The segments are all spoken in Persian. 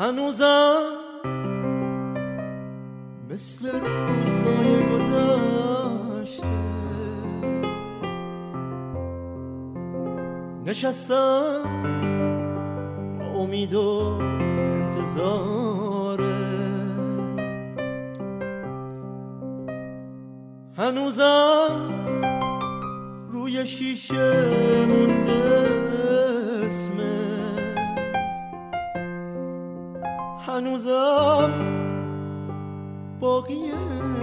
هنوزم مثل روزای گذشته نشستم با امید و انتظارت، هنوزم روی شیشه مونده اسمت، هنوزم باقیه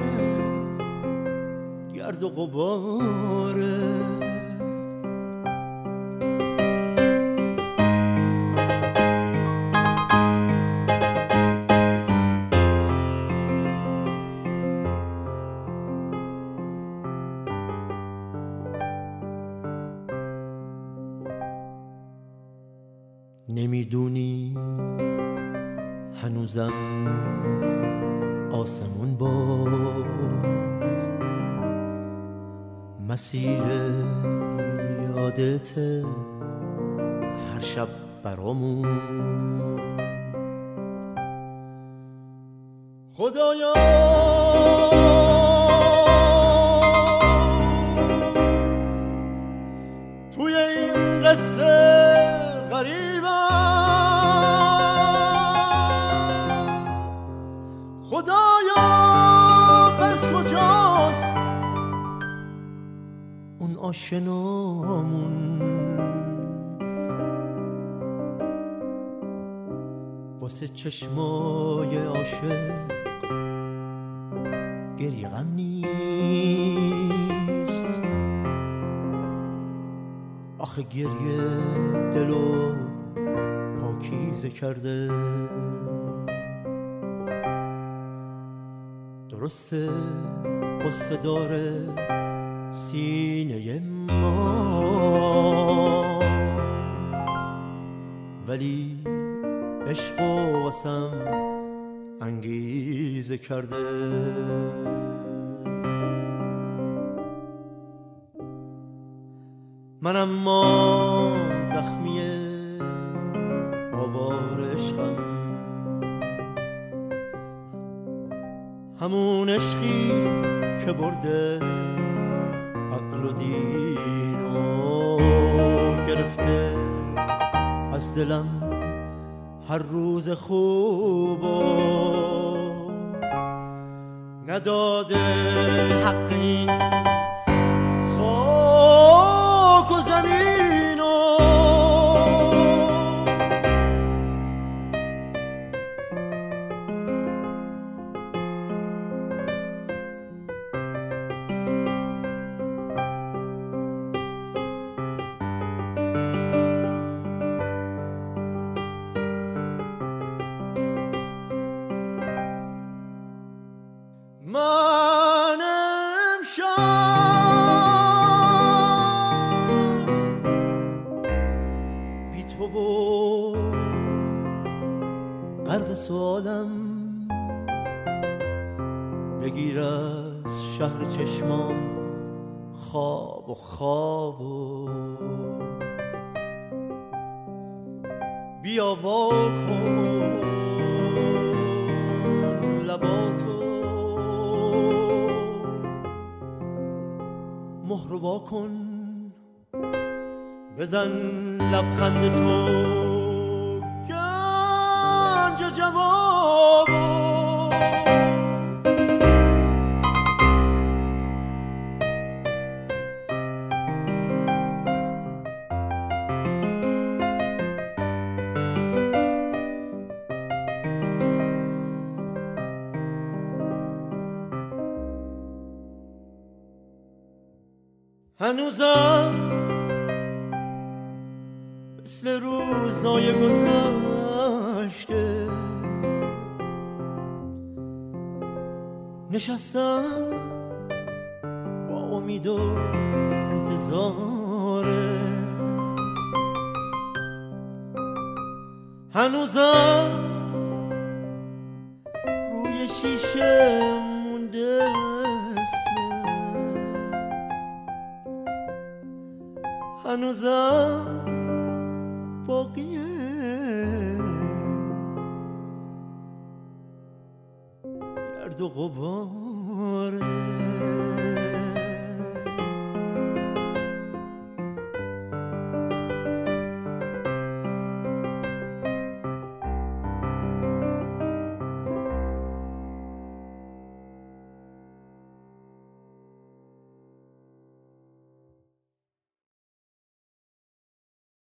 گرد و غبارت. نمیدونی هنوزم آسمون باز مسیر یادت هر شب برامون. خدایا توی این قصه غریبم، خدایا پس کجاست اون آشنامون؟ واسه چشمای عاشق گریه غم نیست، آخه گریه دلو پاکیزه کرده. درسته قصه داره سینه ما، ولی عشق و واسم انگیزه کرده. من اما زخمی آوار عشقم، همون عشقی که برده عقل و دین و گرفته از دلم هر روز خوب و نداده حق این خاک و زمین و من امشب بی تو و غرق سوالم، بگیر از شهر چشمام خواب و خواب و بیا وا کن لباتو، مهر وا کن بزن لبخند تو گنج جواب. هنوزم مثل روزای گذشته نشستم با امید و انتظارت، هنوزم روی شیشه مونده هنوزم باقیه گرد و غباره